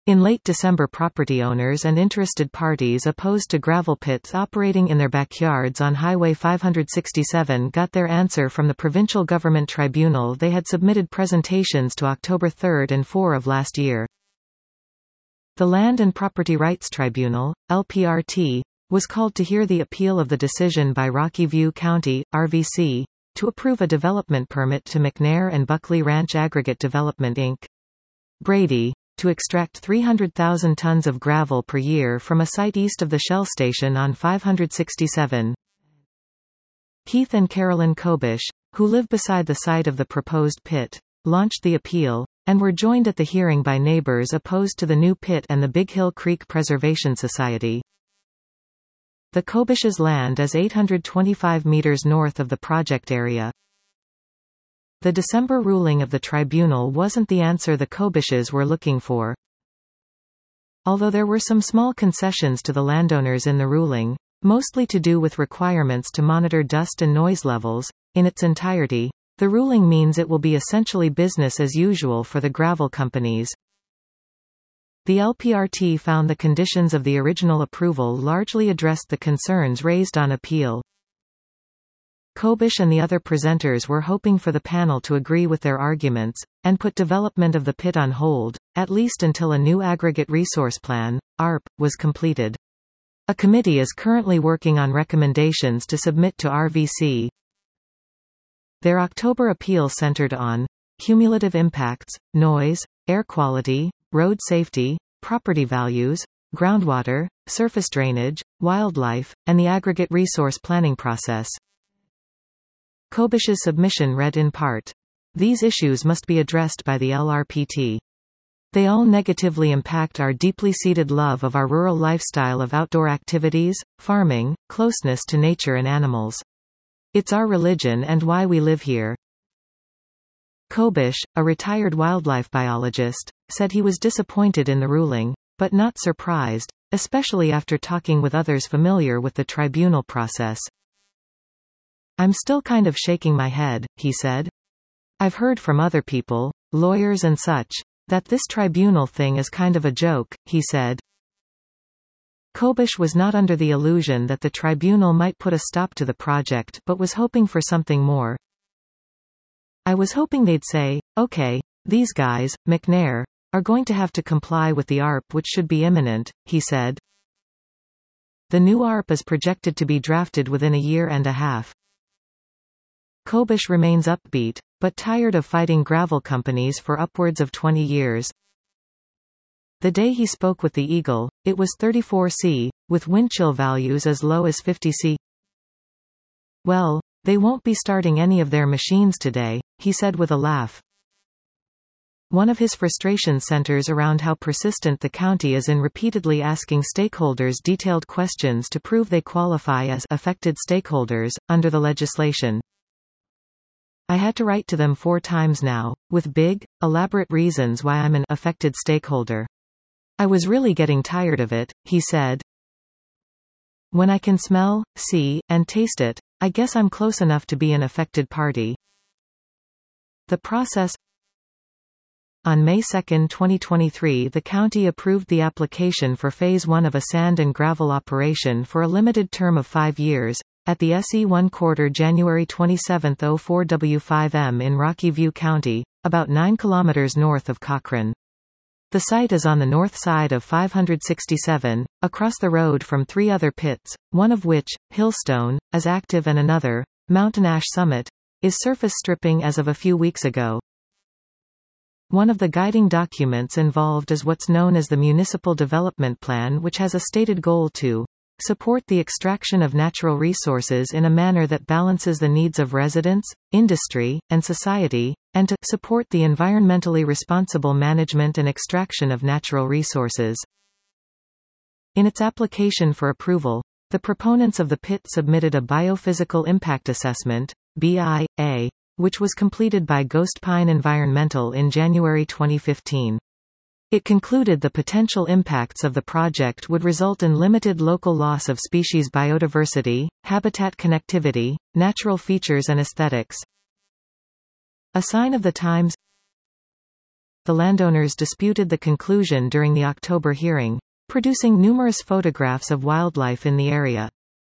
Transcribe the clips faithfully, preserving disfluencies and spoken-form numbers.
In late December, property owners and interested parties opposed to gravel pits operating in their backyards on Highway five sixty-seven got their answer from the Provincial Government Tribunal. They had submitted presentations to October third and fourth of last year. The Land and Property Rights Tribunal, L P R T, was called to hear the appeal of the decision by Rocky View County, R V C, to approve a development permit to McNair and Buckley Ranch Aggregate Development Incorporated. Brady, to extract three hundred thousand tons of gravel per year from a site east of the Shell station on five sixty-seven. Keith and Carolyn Kobish, who live beside the site of the proposed pit, launched the appeal, and were joined at the hearing by neighbors opposed to the new pit and the Big Hill Creek Preservation Society. The Kobish's land is eight hundred twenty-five meters north of the project area. The December ruling of the tribunal wasn't the answer the Kobishes were looking for. Although there were some small concessions to the landowners in the ruling, mostly to do with requirements to monitor dust and noise levels, in its entirety, the ruling means it will be essentially business as usual for the gravel companies. The L P R T found the conditions of the original approval largely addressed the concerns raised on appeal. Kobish and the other presenters were hoping for the panel to agree with their arguments, and put development of the pit on hold, at least until a new Aggregate Resource Plan, A R P, was completed. A committee is currently working on recommendations to submit to R V C. Their October appeal centered on cumulative impacts, noise, air quality, road safety, property values, groundwater, surface drainage, wildlife, and the aggregate resource planning process. Kobish's submission read in part, "These issues must be addressed by the L R P T. They all negatively impact our deeply seated love of our rural lifestyle of outdoor activities, farming, closeness to nature and animals. It's our religion and why we live here." Kobish, a retired wildlife biologist, said he was disappointed in the ruling, but not surprised, especially after talking with others familiar with the tribunal process. "I'm still kind of shaking my head," he said. "I've heard from other people, lawyers and such, that this tribunal thing is kind of a joke," he said. Kobish was not under the illusion that the tribunal might put a stop to the project but was hoping for something more. "I was hoping they'd say, okay, these guys, McNair, are going to have to comply with the A R P, which should be imminent," he said. The new A R P is projected to be drafted within a year and a half. Kobish remains upbeat, but tired of fighting gravel companies for upwards of twenty years. The day he spoke with the Eagle, it was thirty-four degrees Celsius, with wind chill values as low as fifty degrees Celsius. "Well, they won't be starting any of their machines today," he said with a laugh. One of his frustrations centers around how persistent the county is in repeatedly asking stakeholders detailed questions to prove they qualify as affected stakeholders under the legislation. "I had to write to them four times now, with big, elaborate reasons why I'm an affected stakeholder. I was really getting tired of it," he said. "When I can smell, see, and taste it, I guess I'm close enough to be an affected party." The process. On May second twenty twenty-three, the county approved the application for Phase one of a sand and gravel operation for a limited term of five years, at the S E one quarter January twenty-seventh oh four W five M in Rocky View County, about nine kilometers north of Cochrane. The site is on the north side of five sixty-seven, across the road from three other pits, one of which, Hillstone, is active and another, Mountain Ash Summit, is surface stripping as of a few weeks ago. One of the guiding documents involved is what's known as the Municipal Development Plan, which has a stated goal to support the extraction of natural resources in a manner that balances the needs of residents, industry, and society, and to support the environmentally responsible management and extraction of natural resources. In its application for approval, the proponents of the pit submitted a Biophysical Impact Assessment, B I A, which was completed by Ghost Pine Environmental in January twenty fifteen. It concluded the potential impacts of the project would result in limited local loss of species biodiversity, habitat connectivity, natural features and aesthetics. A sign of the times. the landowners disputed the conclusion during the October hearing, producing numerous photographs of wildlife in the area.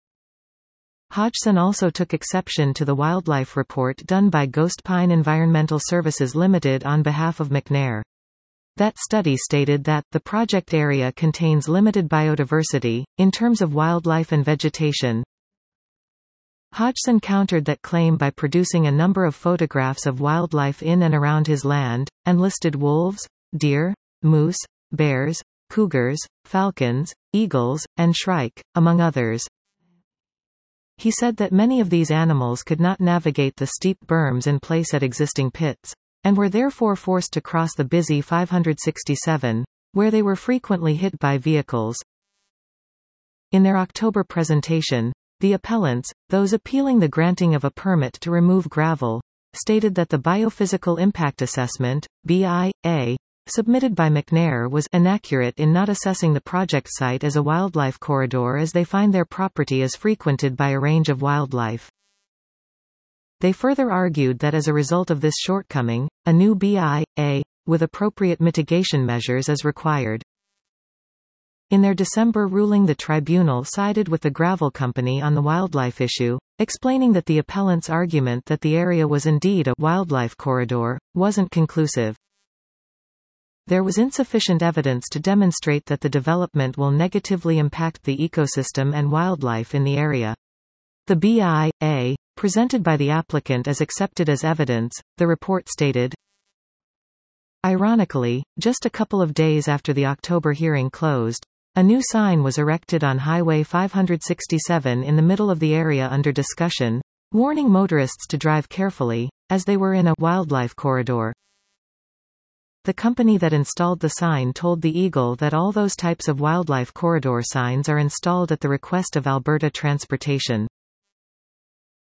Hodgson also took exception to the wildlife report done by Ghost Pine Environmental Services Limited on behalf of McNair. That study stated that, the project area contains limited biodiversity, in terms of wildlife and vegetation. Hodgson countered that claim by producing a number of photographs of wildlife in and around his land, and listed wolves, deer, moose, bears, cougars, falcons, eagles, and shrike, among others. He said that many of these animals could not navigate the steep berms in place at existing pits, and were therefore forced to cross the busy five sixty-seven, where they were frequently hit by vehicles. In their October presentation, the appellants, those appealing the granting of a permit to remove gravel, stated that the Biophysical Impact Assessment, B I A, submitted by McNair was inaccurate in not assessing the project site as a wildlife corridor, as they find their property is frequented by a range of wildlife. They further argued that as a result of this shortcoming, a new B I A, with appropriate mitigation measures is required. In their December ruling, the tribunal sided with the gravel company on the wildlife issue, explaining that the appellant's argument that the area was indeed a wildlife corridor wasn't conclusive. There was insufficient evidence to demonstrate that the development will negatively impact the ecosystem and wildlife in the area. The B I A, presented by the applicant, is accepted as evidence, the report stated. Ironically, just a couple of days after the October hearing closed, a new sign was erected on Highway five sixty-seven in the middle of the area under discussion, warning motorists to drive carefully, as they were in a wildlife corridor. The company that installed the sign told the Eagle that all those types of wildlife corridor signs are installed at the request of Alberta Transportation.